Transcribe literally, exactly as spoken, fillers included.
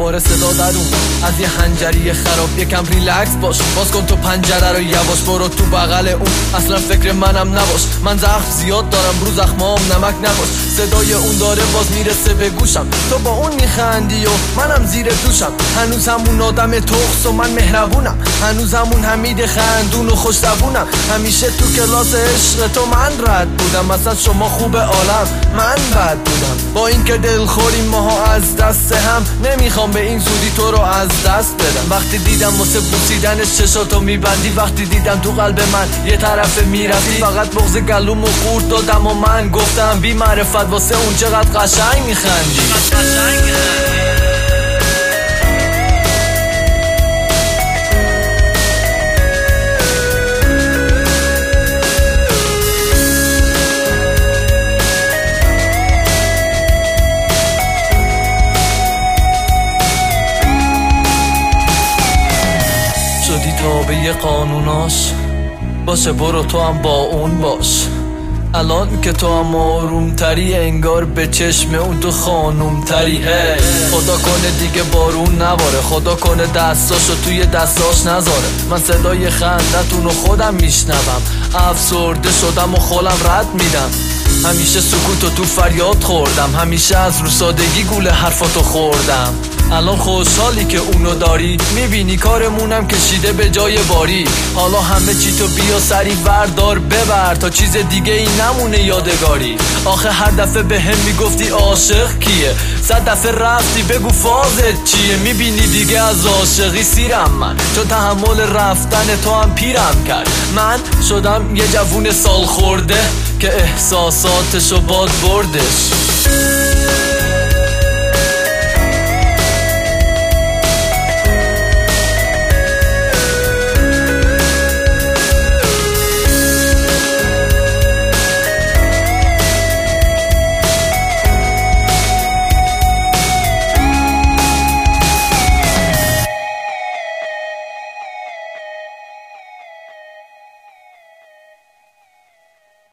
دوباره صدا در اومد از یه حنجری خراب. یکم ریلکس باش، باز کن تو پنجره رو یواش، برو تو بغل اون، اصلا فکر منم نباش. من زخم زیاد دارم رو زخمام نمک نباش. صدای اون داره باز میرسه به گوشم، تو با اون میخندی و منم زیر دوشم. هنوز همون آدم تخص و من مهربونم، هنوز همون حمید خندون و خوشتبونم. همیشه تو کلاس عشق تو من رد بودم، مثلا شما خوب عالم من بد بودم. با اینکه دلخوریم ماها از دست هم، نمیخوام به این زودی تو رو از دست بدم. وقتی دیدم واسه بوسیدنش چشاتو میبندی، وقتی دیدم تو قلب من یه طرف میرفتی، فقط بغض گلومو خورد دادم و من گفتم بی معرفت واسه اون چقدر قشنگ میخندی. شدی تابع قانوناش، باشه برو تو هم با اون باش. الان که تو هم آروم تری، انگار به چشم اون تو خانوم تری. هی خدا کنه دیگه بارون نباره، خدا کنه دستاشو توی دستاش نذاره. من صدای خندتون رو خودم میشنوم، افسرده شدم و خولم رد میدم. همیشه سکوتو تو فریاد خوردم، همیشه از رو سادگی گوله حرفاتو خوردم. الان خوشحالی که اونو داری، میبینی کارمونم کشیده به جای باری. حالا همه چی تو بیا سری وردار ببر، تا چیز دیگه ای نمونه یادگاری. آخه هر دفعه به هم میگفتی عاشق کیه، صد دفعه رفتی بگو فازت چیه. میبینی دیگه از عاشقی سیرم من، چون تحمل رفتن تو هم پیرم کرد. من شدم یه جوون سال خورده که احساساتشو باد بردش.